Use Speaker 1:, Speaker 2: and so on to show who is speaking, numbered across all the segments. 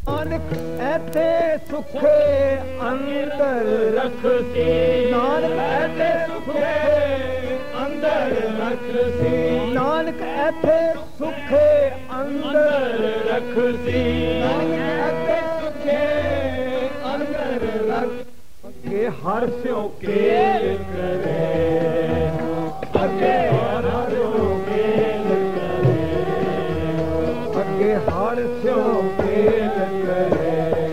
Speaker 1: नानक ऐथे सुखे अंदर रखसी, नानक ऐथे सुखे अंदर रखसी, नानक ऐथे सुखे अंदर रखसी, नानक ऐथे सुखे अंदर रख के हर स्यों केल करे, अगे हर स्यों केल करे, अगे हर स्यों केल करे,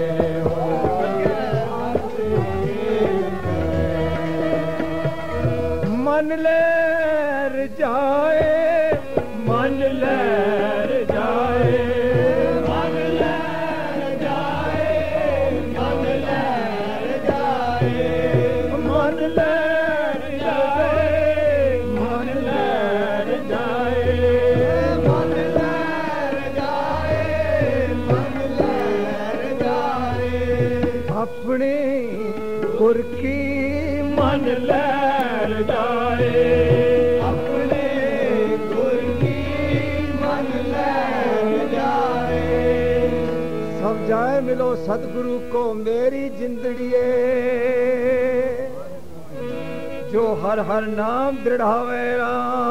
Speaker 1: मन लहर जाए, मन लहर जाए, मन लहर जाए, मन लहर जाए, मन लहर जाए, मन लहर जाए, मन लहर जाए, मन लहर जाए, अपने गुर की मन लहर जाए, अपने गुर की मन लहर जाए। सब जाए मिलो सतगुरु को मेरी जिंदड़िए, जो हर हर नाम दृढ़ावेरा,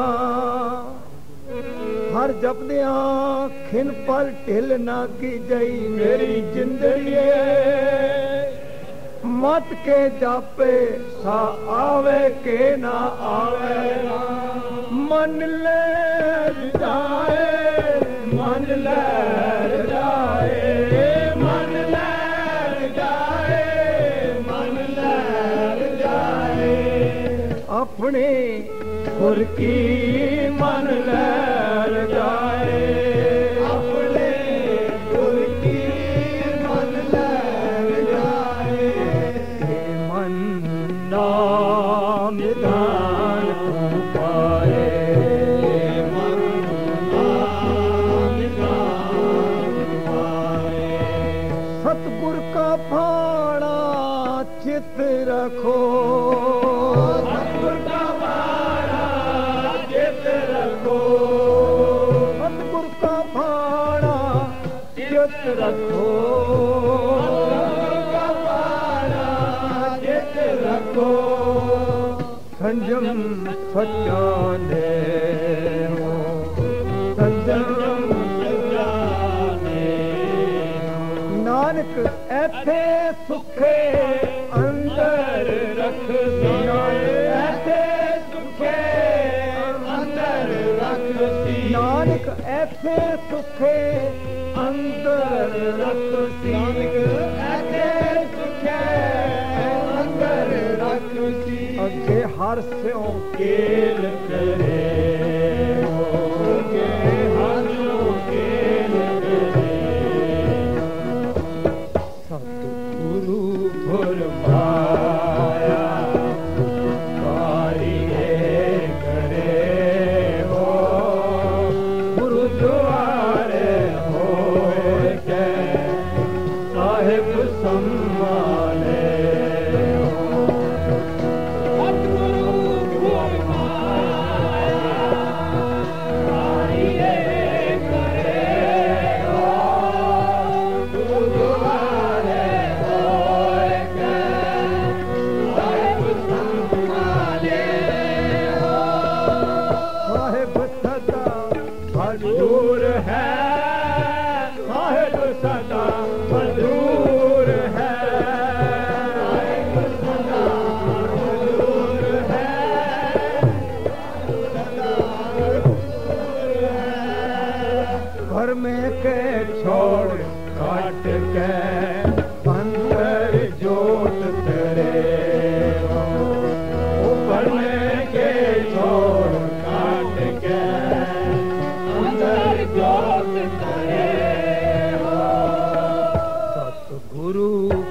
Speaker 1: हर जपदियां खिन पर ढिल ना की जई मेरी जिंदड़िए, मत के जापे सा आवे के ना आवे, मन लहर जाए, मन लहर जाए, मन लहर जाए, मन लहर जाए, अपने गुर की मन लहर जाए, अपने गुर की मन लहर जाए, मन नाम निधान पाए, मन नाम निधान पाए, सतगुर का भाड़ा चित रखो, सतगुर का भाड़ा चित रखो, सतगुर का भाड़ा चित रखो, सतगुर का भाड़ा चित रखो, संजम सच्चा ने हो, संजम सच्चा ने, नानक ऐथे सुखे अंदर रखसी, ऐथे सुखे अंदर रखसी, नानक ऐथे सुखे अंदर रखसी, ऐथे सुखे अंदर रखसी, अगे हर स्यों केल करे, अगे हर स्यों केल करे, सतगुरु फुरमाया कारिये करे हो, गुरुद्वारे होए के साहिब सम्माने हो, सतगुरु फुरमाया कारिये करे हो, गुरुद्वारे होए के साहिब सम्माने हो, साहिब सदा हजूर है, साहिब सदा हजूर है, साहिब सदा हजूर है, सदा हजूर है, घर में के छोड़ काट के अंदर जोत तेरे हो, घर में के छोड़ काट के अंदर जोत तेरे हो, सतगुरु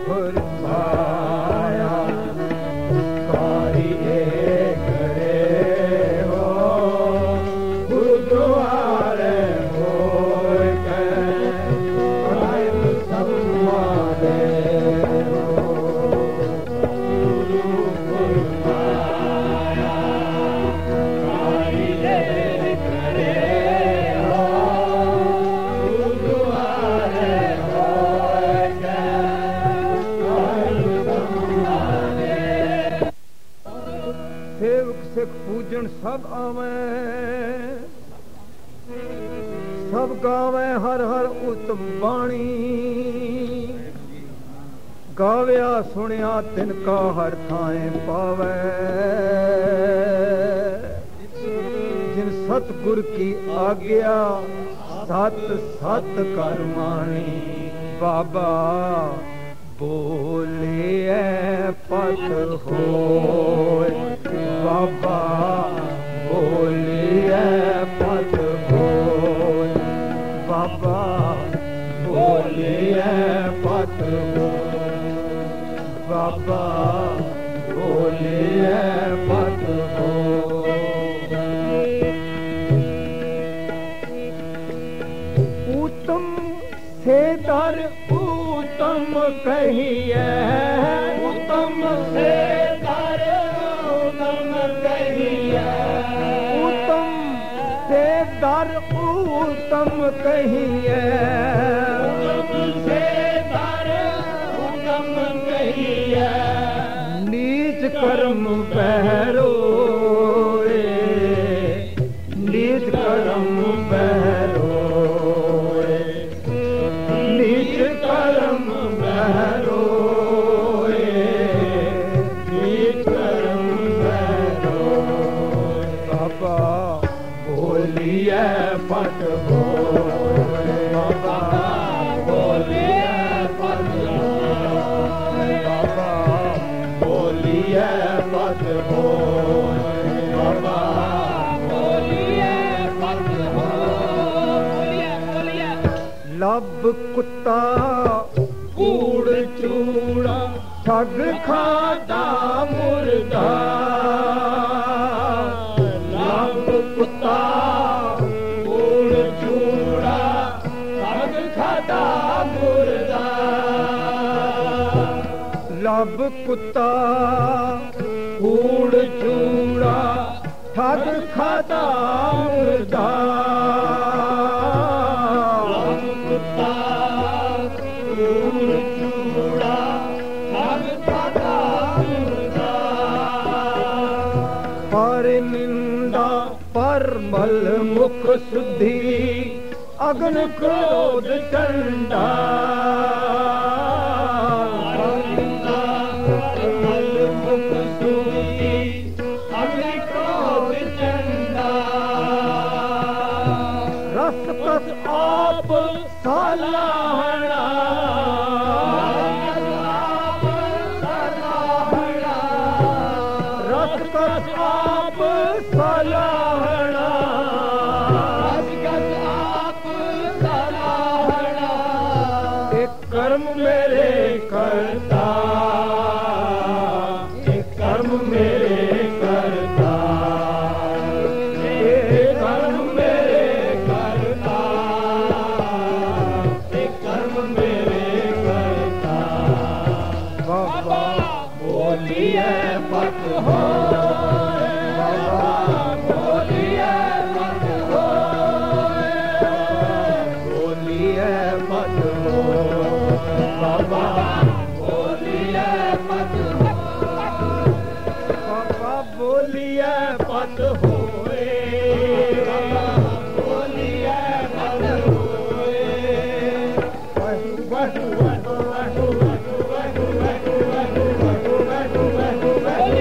Speaker 1: फरमाया कारिये करे हो, गुरुद्वारे होए के साहिब सम्माने जिन सब आवे सब गावे हर हर उत्तम बाणी गाव्या सुनिया तिनका हर थाए पावे जिन सतगुर की आज्ञा सत सत कर मानी बाबा बोले पत होय बाबा बोले पत होय बाबा बोले पत होय बाबा बोले पत होय उत्तम से दर उत्तम कहिए उत्तम से दर उत्तम कहिए उत्तम से दर उत्तम कहिए उत्तम से दर उत्तम कहिए नीच कर्म बहरो नीच कर्म बहरो नीच कर्म बहरो नीच कर्म बहरो बाबा बोलिए पत होय बाबा बोलिए पत होय बाबा बोलिए पत होय बाबा बोलिए पत होय लब कुत्ता कूड़ चूड़ा ठग खाता मुर्दा लब कुत्ता कूड़ चूड़ा ठग खाता मुर्दा लब कुत्ता कूड़ चूड़ा ठग खाता मुर्दा पर निंदा पर मल मुख शुद्धि अग्न क्रोध चंडा मल मुख शुद्धि अग्न क्रोध चंडा रस कस आप सालाहना रस कस आप सालाहना रस कस आप सालाहना एक कर्म मेरे करता एक कर्म मेरे करता एक कर्म मेरे करता एक कर्म मेरे करता बाबा बोलिए पत होय बाबा बोलिए पत होय बोलिए पत होय बाबा बोलिए पत होय बाबा बोलिए पत होय बाबा बोलिए पत होय वाहु वाहु वाहु वाहु वाहु वाहु वाहु वाहु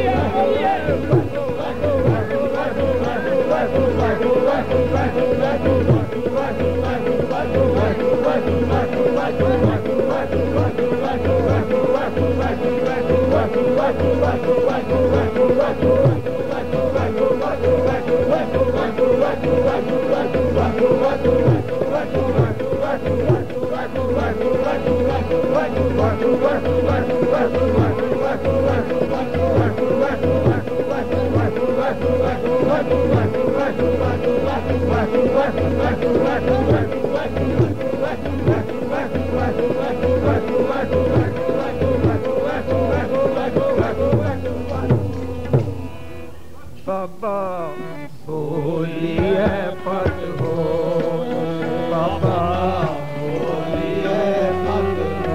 Speaker 1: बाबा बोलिए पत हो, बाबा बोलिए पत हो।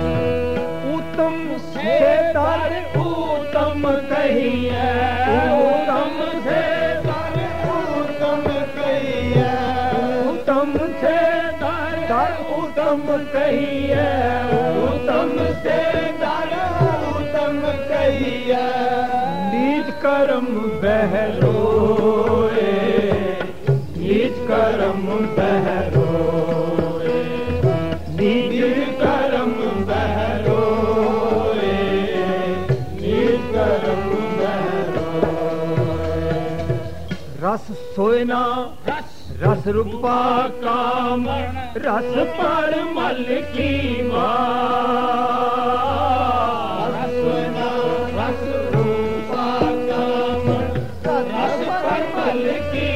Speaker 1: उत्तम से दर उत्तम कहिए दर उत्तम कहिए, उत्तम से दर उत्तम कहिए। नीच कर्म बहरोए, नीच कर्म बहरोए, नीच कर्म बहरोए, नीच कर्म बहरोए। रस सोयना रस रूपा काम, रस पर मल की बात। रस सोयना रस रूपा काम, रस पर मल की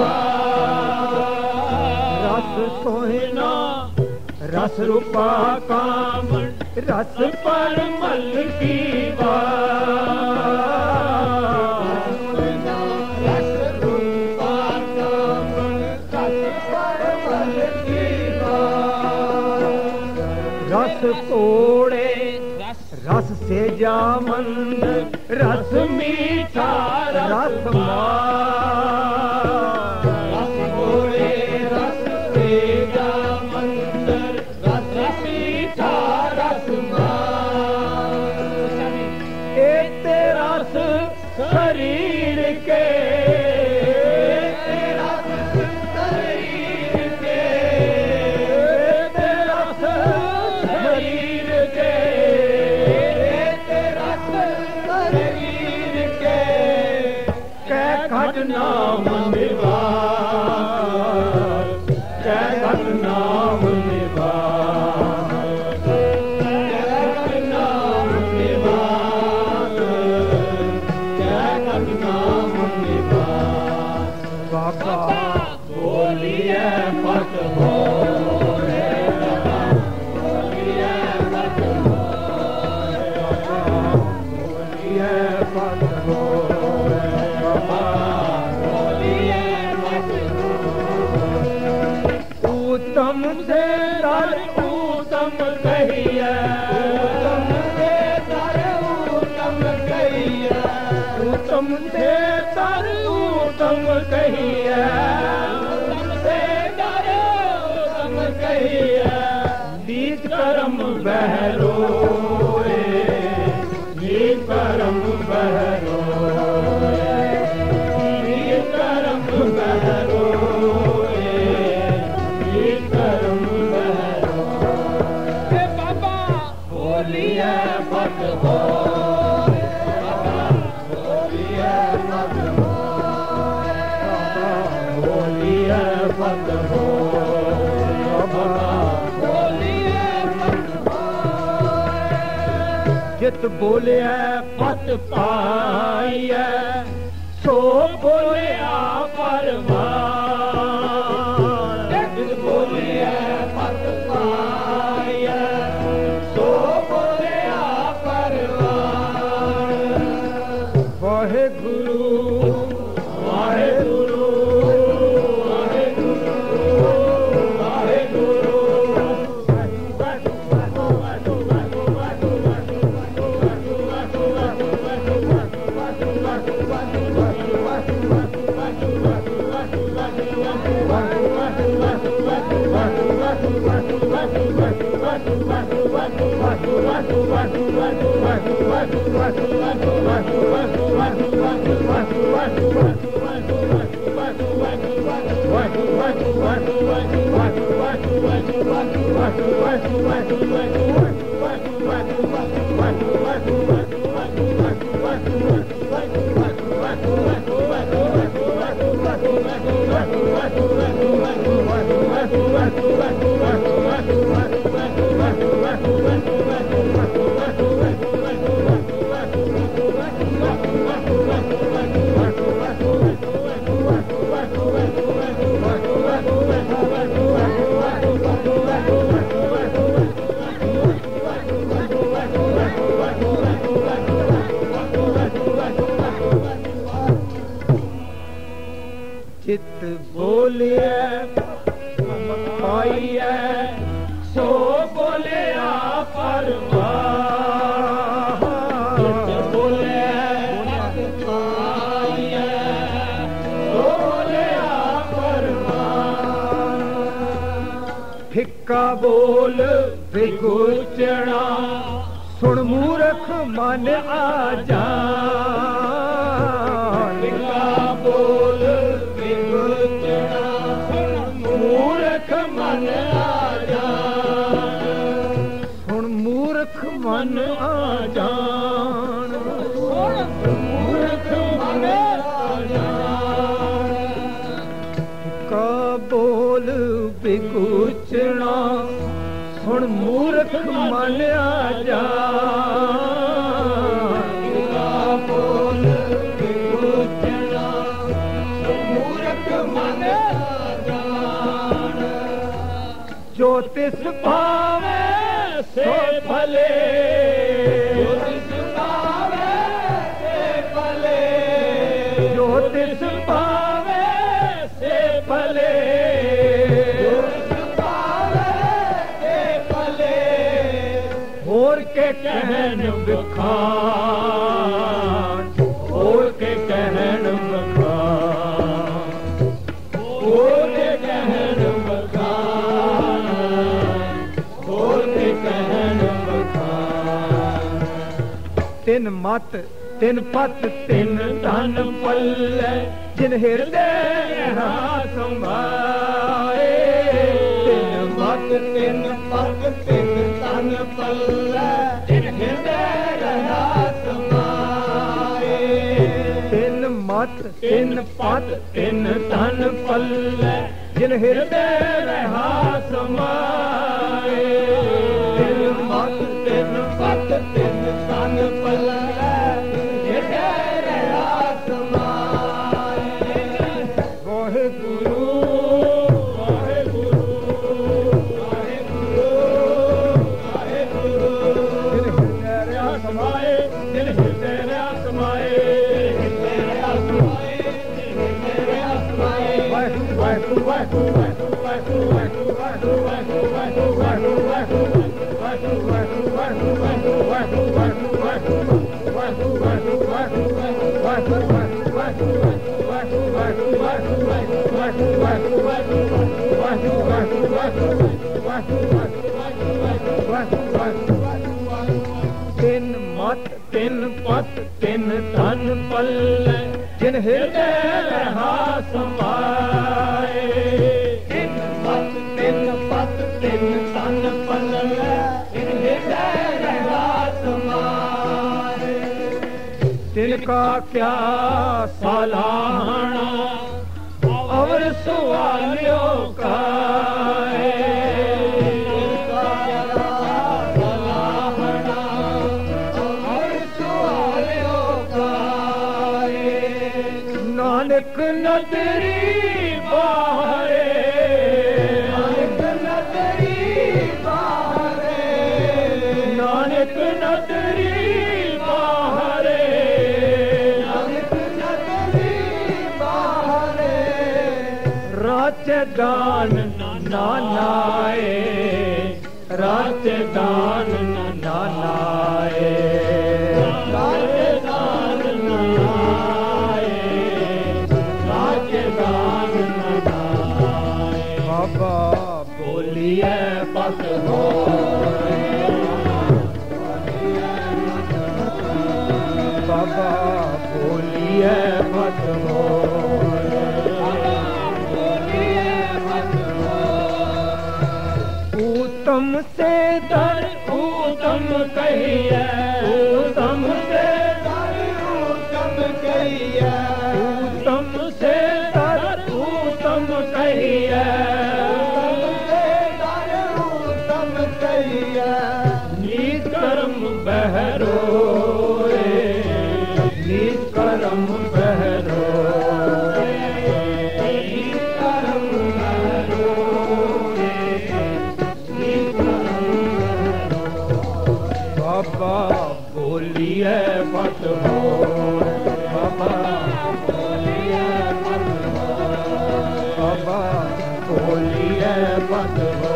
Speaker 1: बात। रस सोयना रस रूपा काम, रस पर मल की बात। रस कोड़े रस से जामंद, रस मीठा रस रस कोड़े रस से जामंद, रस मीठा रस एक रस शरीर के, नाम निवास, कैघट नाम निवास, कैघट नाम निवास, कैघट नाम निवास। बाबा बोलिए मत हो रे, बोलिए मत हो, बोलिए मत हो। उत्तम से दर उत्तम कहिए, उत्तम से दर उत्तम कहिए, उत्तम से दर उत्तम कहिए, उत्तम से दर उत्तम कहिए। नीच कर्म बहरोए, नीच कर्म बहरोए, नीच कर्म बहरोए, बोलिए मत हो, बोलिए मत हो, बोलिए मत हो, बोलिए मत हो। जित बोले पत पाइए, सो बोले परवान। जित बोले पत पाइए, सो बोले परवान। वाहे गुरु वाहे गुरु वाहे गुरु वाहे गुरु। चित बोलिए पाइए सो बोले परवान। चित बोले पाइए सो बोले परवान। फिका बोल विगुचना सुन मूर्ख मन आजान फिका बोल विगुचना सुन मूर्ख मन आजान सुन मूर्ख मन आजान मूर्ख मन आजान फिका बोल विगुचना सुन मूर्ख मन आजान फिका बोल विगुचना सुन मूर्ख मन आजान जो तिस पावे से भले जो तिस पावे से भले जो तिस पावे से भले और के कहन बखान और के कहन बखान और के कहन बखान और के कहन बखान तिन मत तिन पत तिन धन पल्ले जिन हृदय संभाए तिन मत तिन पत तिन धन पल्ले जिन हृदय समाए तिन मत तिन पत तिन धन पल्ले जिन हृदय समाए तिन मत तिन पत तिन धन पल्ले तिन मत तिन पत तिन धन पल्ले जिन हृदय समाए तिन मत तिन पत तिन धन पल्ले जिन हृदय समाए तिनका क्या सलाहना और सवालियों का नानक नदरी बाहरे नानक नदरी बाहरे नानक नदरी बाहरे नानक नदरी बाहरे राजदान नानाए राजदान नानाए राजदान बाबा बोलिए पत हो बाबा बोलिए पत हो उत्तम से दर उत्तम कहिए उत्तम से दर उत्तम कहिए उत्तम से दर उत्तम कहिए निष्कर्म बहरो निष्कर्म बहरो निष्कर्म बहरो बाबा बोलिए पत हो बाबा बोलिए पत हो बाबा बोलिए पत हो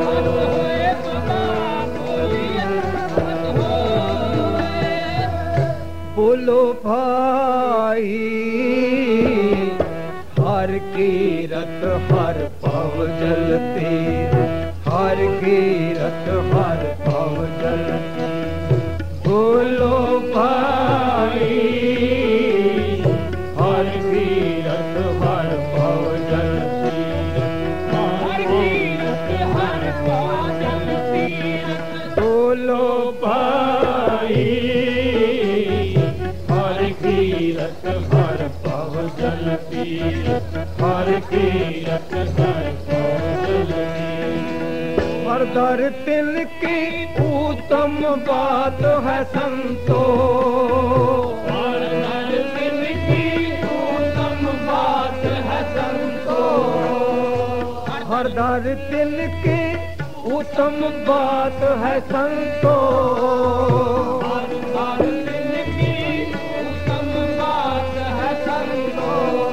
Speaker 1: बोलो भाई हर कीरत हर पव जलती हर कीरत हर पव जल बोलो भाई हर कीरत हर पव जल बोलो भाई हर कीरत हर पव जल हर कीरत हर पव जल हर दर तिनकी उत्तम बात है संतो हर दर तिनकी उत्तम बात है संतो हर दर तिनकी उत्तम बात है संतो हर दर तिनकी उत्तम बात है संतो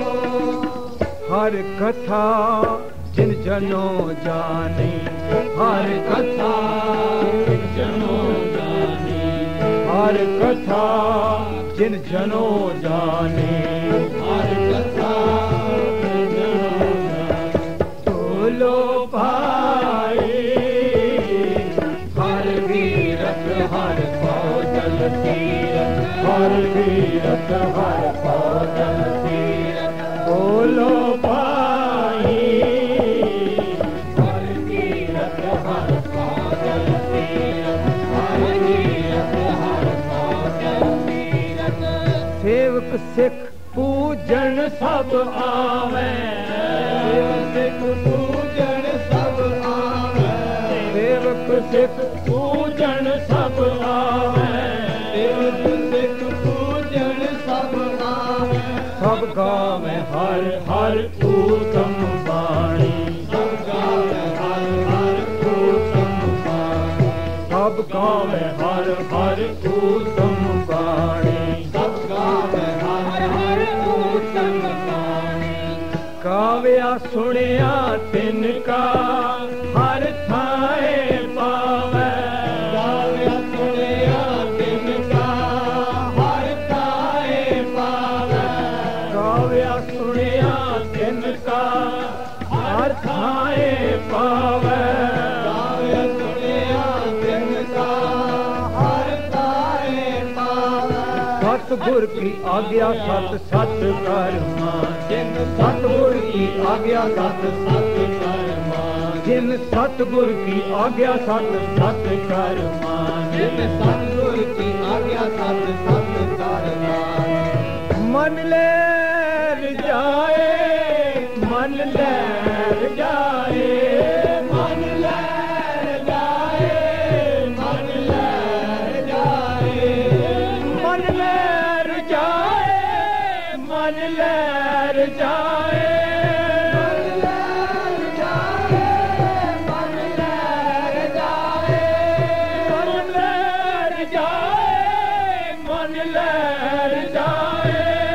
Speaker 1: हर कथा जिन जनों जाने हर कथा जिन जनों जाने हर कथा जिन जनों जाने हर कथा जिन जनों जाने बोलो भाई हर वीरत हर पौजल तीरथ हर वीरत हर पौजल तीरथ बोलो भाई सेवक सिख पूजन सब आवे सिख पूजन सब आवे सेवक सिख पूजन सब आवे सेवक सिख पूजन सब आवे सब गावे हर हर उत्तम वाणी सब गावे हर हर उत्तम वाणी सब गावे हर हर उत्तम वाणी काव्या सुनिया तिनका हर थाए पावे काव्या सुनिया तिनका हर थाए पावे काव्या सुनिया तिनका हर थाए पावे काव्या सुनिया तिनका हर थाए पावे सतगुर की आज्ञा सत सत कर मान जिन सतगुर की आज्ञा सत सत कर मान जिन सतगुर की आज्ञा सत सत कर मान जिन सतगुर की आज्ञा सत सत कर मान मन ले जाए मन ले जाए मन ले जाए मन ले जाए मन ले जाए मन लहर जाए मन लहर जाए मन लहर जाए मन लहर जाए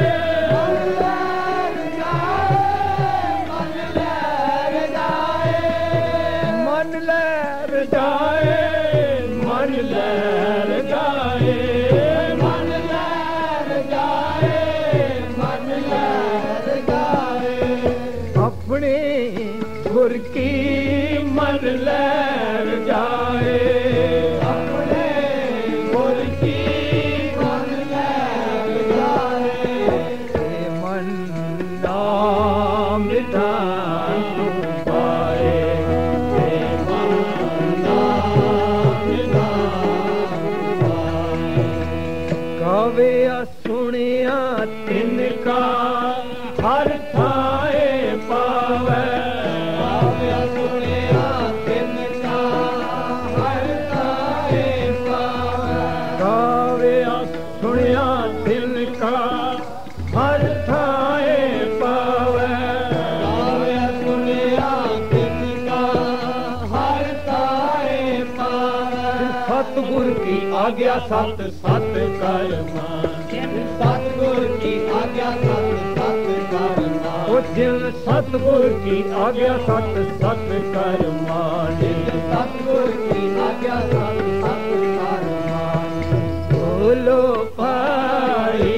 Speaker 1: मन लहर जाए मन लहर जाए मन लहर जाए मन लहर जाए मन लहर जाए अपने गुर की मन लहर जाए अपने गुर की मन लहर जाए मन नाम निधान पाए मन नाम निधान पाए कवे सुनिया तिनका हर थाए पावे कवे सुनिया तिनका हर थाए पावे कवे सुनिया तिनका हर थाए पावे कवे सुनिया तिनका हर थाए पावे सतगुर की आज्ञा सत सत कर मान सतगुर की आज्ञा सत सत कर मान जिन सतगुर की आज्ञा सत सत कर मान जिन सतगुर की आज्ञा सत सत कर मान बोलो भाई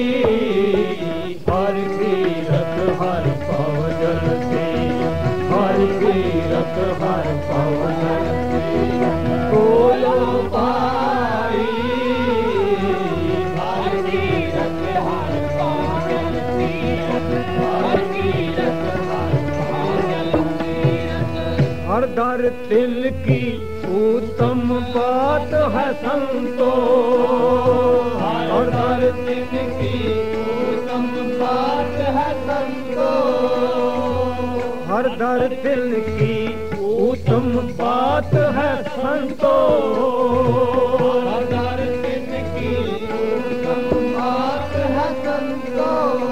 Speaker 1: हर कीरत हर पव जल हर कीरत हर पव जल तिनकी उत्तम बात है संतो, हर दर तिनकी उत्तम बात है संतो, हर दर तिनकी उत्तम बात है संतो, हर दर तिनकी उत्तम बात है संतो।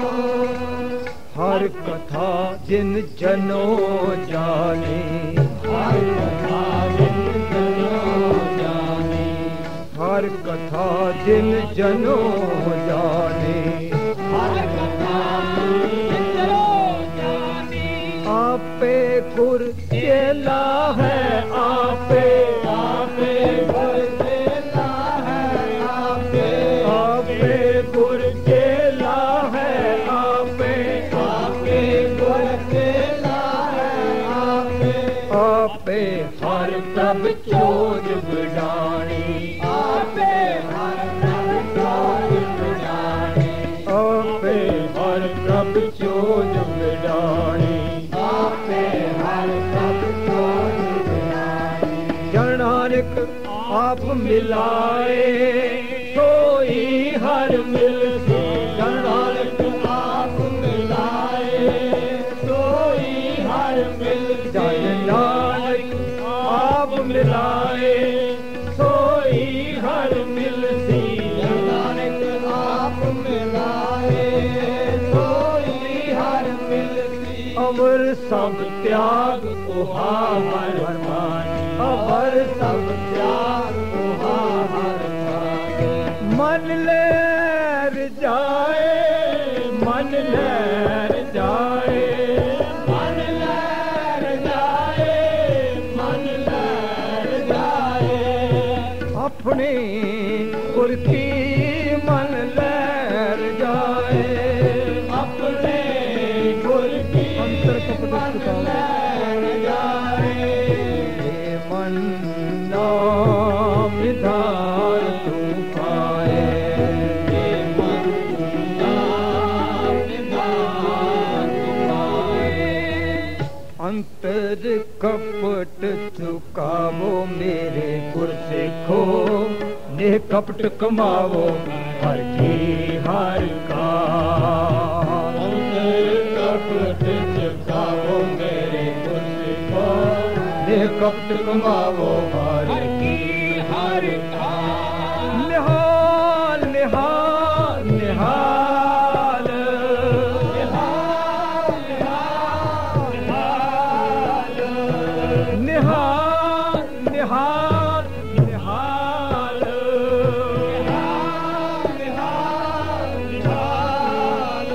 Speaker 1: हर कथा जिन जनों जाने, हर कथा जिन जनों जाने, हर कथा जिन जनों जाने, हर कथा जिन जनों जाने। आपे गुर चेला है, आपे आपे गुर चेला है, आपे आपे गुर चेला है, आपे आपे गुर चेला है, आपे आपे हर तब चोज बिडानी, आपे हर तब चोज बिडानी, आपे हर तब चोज बिडानी, आपे हर तब चोज बिडानी। जन नानक आप मिलाए सोई हर मिलसी, जन नानक आप मिलाए सोई हर मिलसी, जन नानक आप मिलाए सोई हर मिलसी, जन नानक आप मिलाए सोई हर मिलसी। अवर सब त्याग उहा हर मान, अवर सब त्याग उहा हर मान। मन लहर जाए, मन लहर जाए, मन लहर जाए, मन लहर जाए। अपने गुर की मन लहर जाए, अपने गुर की मन लहर जाए। ये मन नाम निधान तू पाए, ये मन नाम निधान तू पाए। अंतर कपट चुकावो मेरे गुर सिखो, ने कपट कमावो हर की हर का। अंतर कपट चुकावो मेरे गुर सिखो, ने कपट कमावो हर की हर का। निहाल निहाल निहाल निहाल निहाल निहाल निहाल निहाल निहाल निहाल।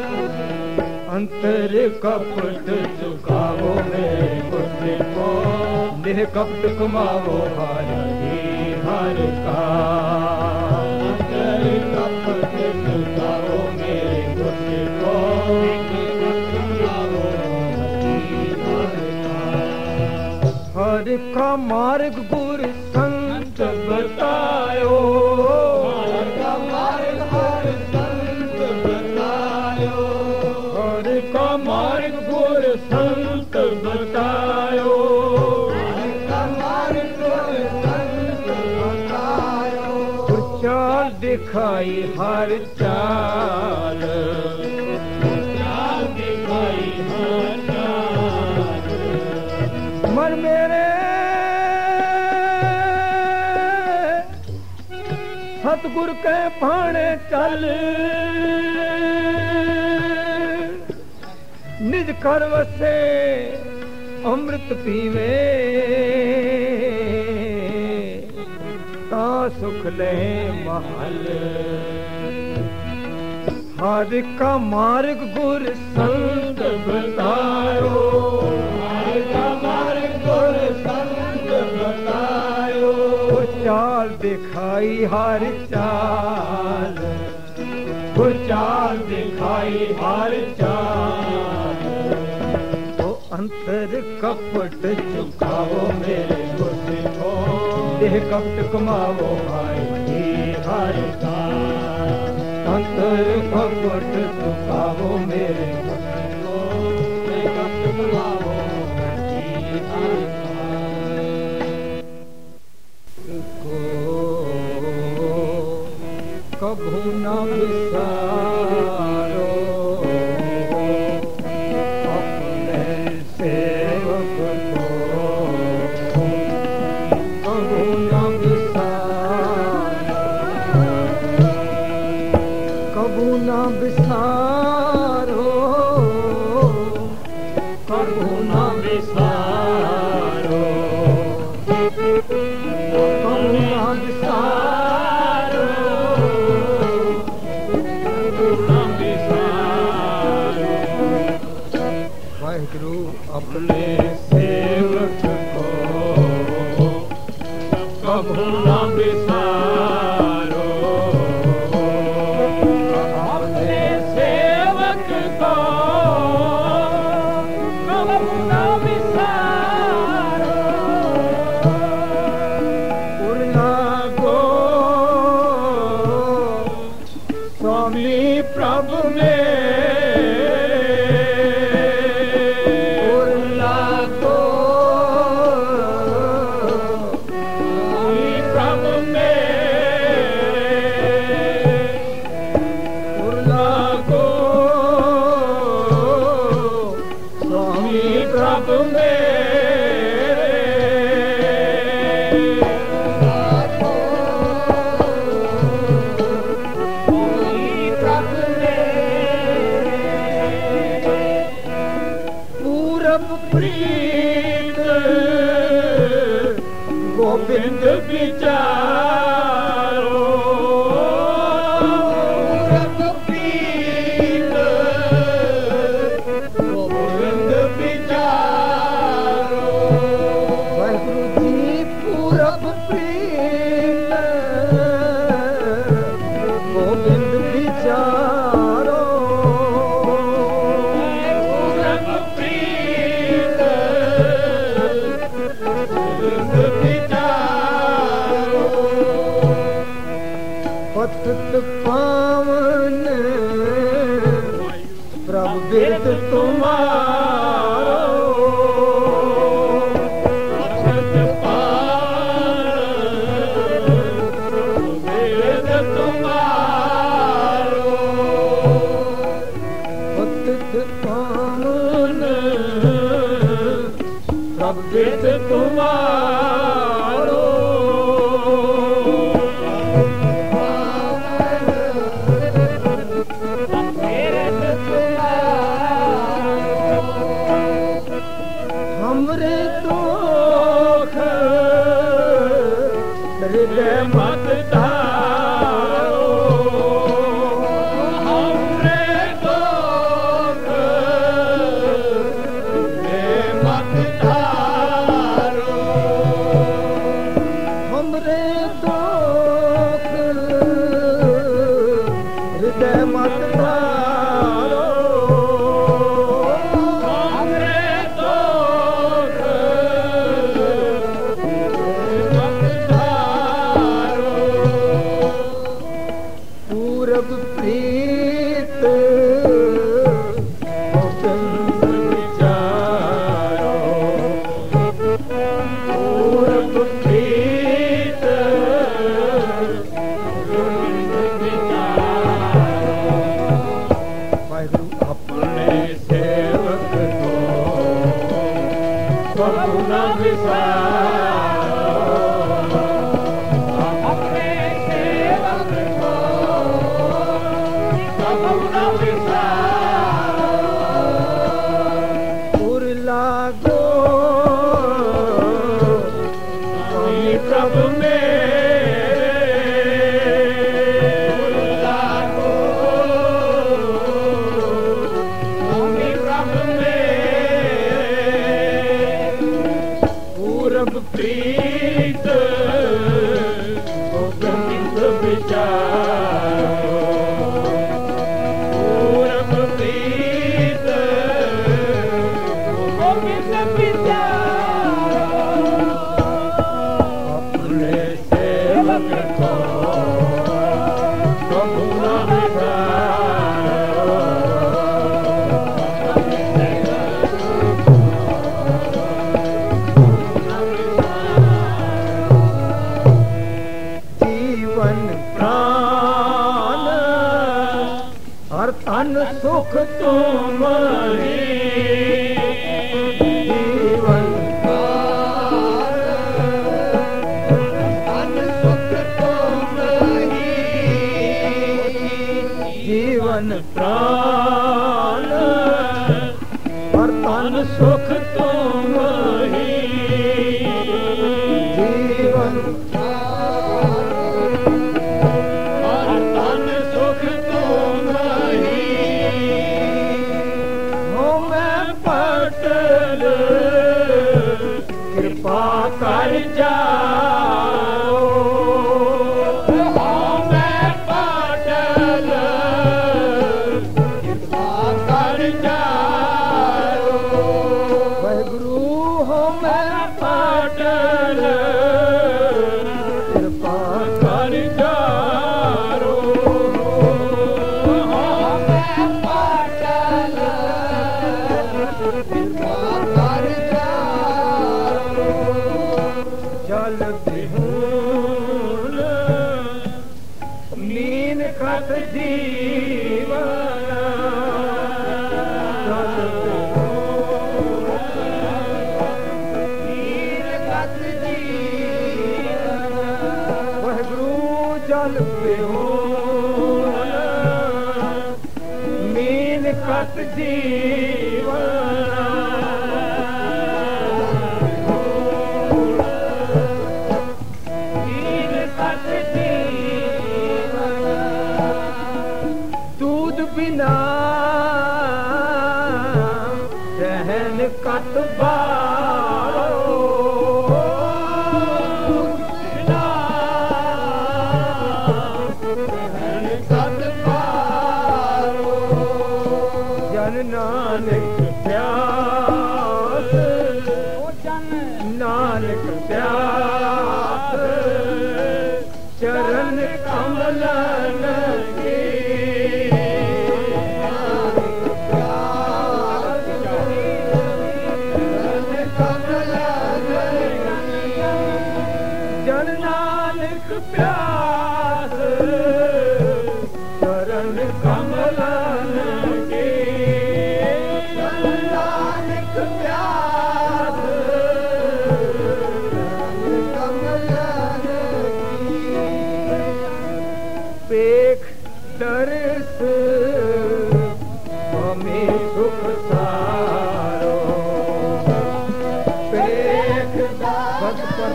Speaker 1: अंतर कपट चुकावो मेरे गुर सिखो, देह कपट कमावो हर की हर का। अंतर कपट चुकावो मेरे गुर सिखो, देह कपट कमावो हर की हर का। हर का मार्ग गुर संत बतायो, हर का मार्ग हर संत बतायो, हर का मार्ग गुर संत बतायो, हर का मार्ग गुर संत बतायो। चाल दिखाई हर चाल, चाल दिखाई हर चाल। मन मेरे सतगुर के भाणे चल, निज कर वसे अमृत पीवे, ता सुख ले महल। हर का मार्ग गुर संत बतायो, हर का मार्ग गुर संत बतायो। चाल दिखाई हर चाल, वो चाल दिखाई हर चाल। वो अंतर कपट चुकावो मेरे गुर सिखो, देह कपट कमावो भाई हर का। अंतर कपट चुकावो मेरे गुर सिखो, देह कपट कमावो भाई हर का। विसारो अपने सेवक को, कबू न विसारो, कबू न विसारो, कबू न विसारो, कबू न विसारो, कबू न विसारो। वाहिगुरु अपने सेवक को कबू न विसारो, अपने सेवक को कबू न विसारो। उड़ना को स्वामी प्रभु में, उड़ना को स्वामी प्रभु में, उड़ना को स्वामी प्रभु में, पूरब प्रीत गोविंद विचारो, पूरब प्रीत गोविंद विचारो। वाहिगुरु जी पूरब प्रीत गोविंद विचारो, पूरब प्रीत गोविंद विचारो। पतित पावन प्रभु विद तुम्हारो, पतित पावन विद तुम्हारो, पतित पावन प्रभु विद तुम्हारो। हमरे दुख हृदय मत धारो, हमरे दुख हृदय मत धारो, हमरे दुख हृदय मत धारो, पूरब प्रीत गोविंद विचारो, पूरब प्रीत गोविंद विचारो। वाहिगुरु अपने सेवक को कबू न विसारो, अपने सेवक को कबू न विसारो। उर्ला गो स्वामी प्रभु में, उर्ला गो स्वामी प्रभु में, पूरब प्रीत गोविंद विचारो, पूरब प्रीत गोविंद विचारो। अपने सुख तुम ही जीवन तन सुख तुम ही जीवन प्राण और तन सुख तुम ही जीवन कृपा कर जाओ मैं पाटल कृपा कर जाओ वाहिगुरु हो मैं पाटल कृपा कर जाओ मैं पाटल कृपा कर जल बिहून नीन खत जीवन जल बिहून नीन खत जीवन वाहिगुरु जल बिहून नीन खत जीवन बिना रहन कत बारो बिना रहन कत बारो जन नानक प्यास नानक प्यास चरण कमलन के जन नानक प्यास चरण कमलन के जन नानक प्यास चरण कमलन की पेख दर्श हमें सुख सारो पेख भक्त पर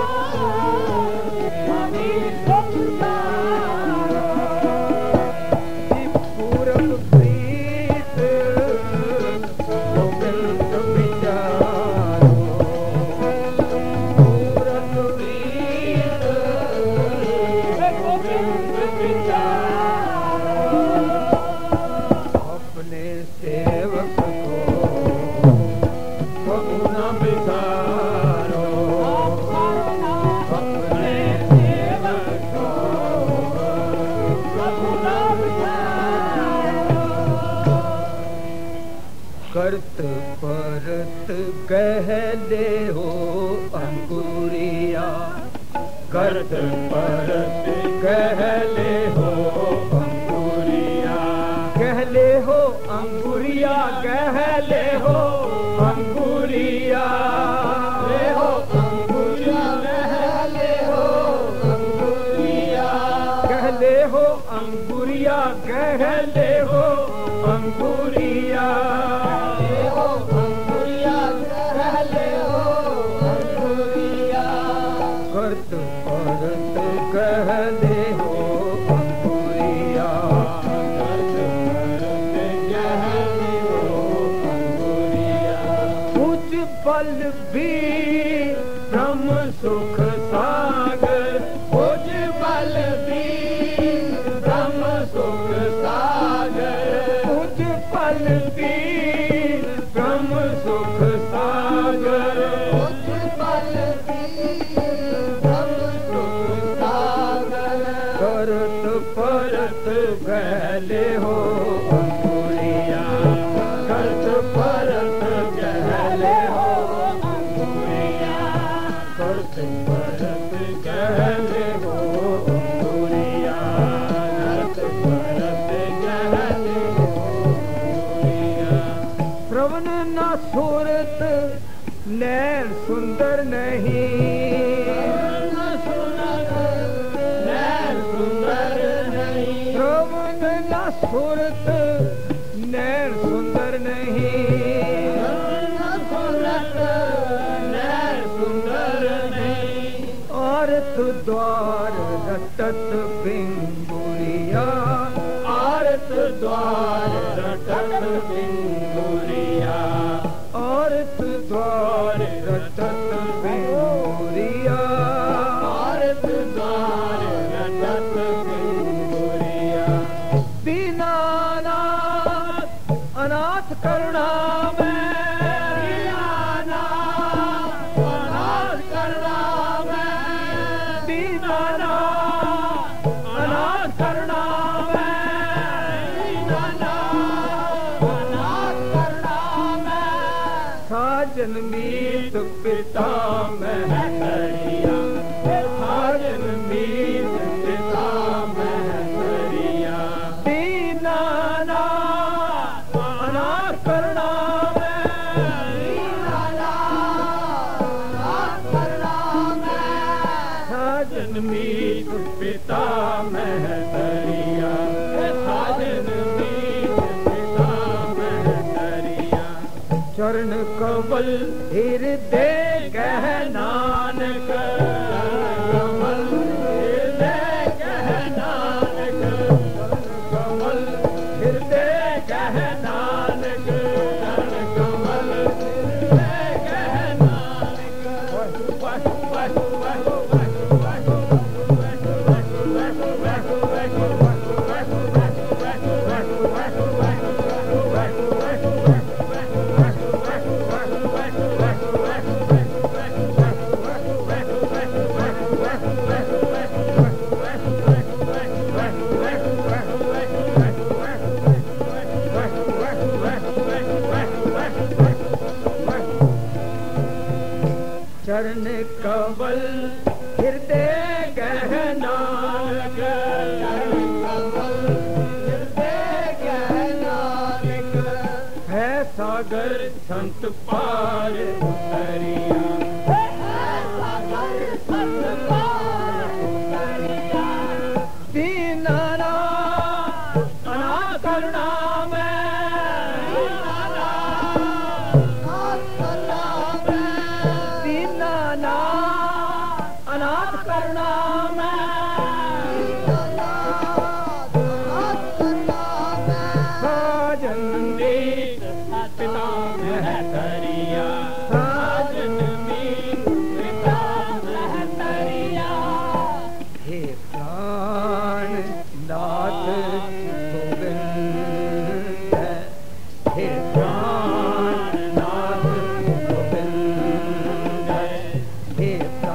Speaker 1: पूरब प्रीत गोविंद विचारो पूरब प्रीत गोविंद विचारो अपने सेवक को कबू न बिसारो अपने सेवक को कबू न करत परत कहले हो अंकुरिया करत परत कहले हो अंकुरिया कहले हो अंकुरिया कहले हो अंकुरिया ले हो अंकुरिया कहले हो अंकुरिया कहले हो अंकुरिया कहले हो अंकुरिया करत परत कहले हो अंकुरिया करत परत कहले हो अंकुरिया उच्च बल भी ब्रह्म सुख सागर उच्च बल भी ब्रह्म सुख सागर उच्च बल भी ब्रह्म सुख सागर उच्च बल भी करत परत कहले हो अंकुरिया करत परत कहले हो अंकुरिया करत परत कहले हो अंकुरिया करत परत कहले हो नहीं रोमन न सूरत नैर सुंदर नहीं आरत द्वार रटत बिंगुरिया आरत द्वार रटत बिंगुरिया आरत द्वार रटत बिंगुरिया आरत द्वार रटत बिंगुरिया दीनानाथ अनाथ करुणा में दीनानाथ अनाथ करुणा में दीनानाथ अनाथ करुणा में दीनानाथ अनाथ करुणा में साजन मीत पिता में करिया साजन मीत पिता में करिया दीनानाथ अनाथ करुणा में दीनानाथ अनाथ करुणा में साजन मीत पिता में करिया साजन मीत पिता में करिया चरण कमल हृदय गह नानक कमल हृदय गह नानक कमल हृदय गह नानक कमल हृदय गह नानक चरण कमल हृदय गह नानक चरण कमल हृदय गह नानक है सागर संत पार उतरिया है सागर संत पार उतरिया दीनानाथ अनाथ करुणा में अनाथ करुणा में साजन मीत पिता में करिया साजन मीत पिता में करिया हे प्राण नाथ गोविंद हे प्राण नाथ गोविंद हे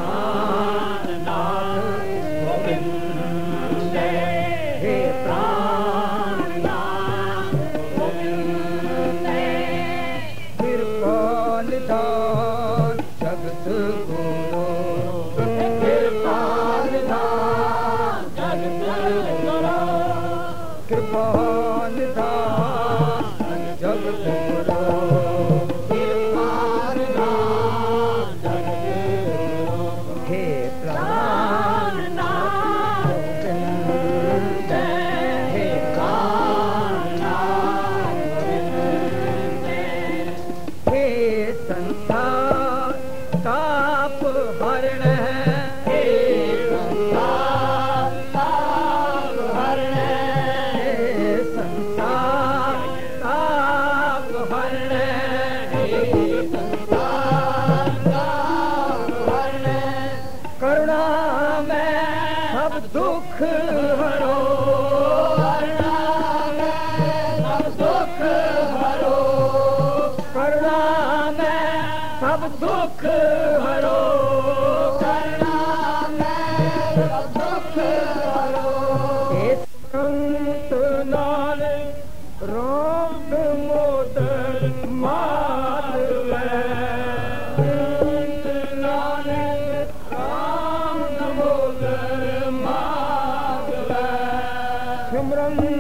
Speaker 1: जगत गुरु कृपाल दान जगत गुरु कृपाल दान जगत गुरु कृपाल दान जगत गुरु हे प्राणनाथ गोविंद हे प्राणनाथ गोविंद हे संसार ताप हरण हे संसार ताप हरण हे संसार ताप हरण हे संसार ताप हरण करुणा में सब दुख हरो करुणा में सब दुख हरो करुणा में सब दुख हरो करुणा में सब दुख हरो संत नानक राम मोदर माधव संत नानक राम मोदर माधव सिमरन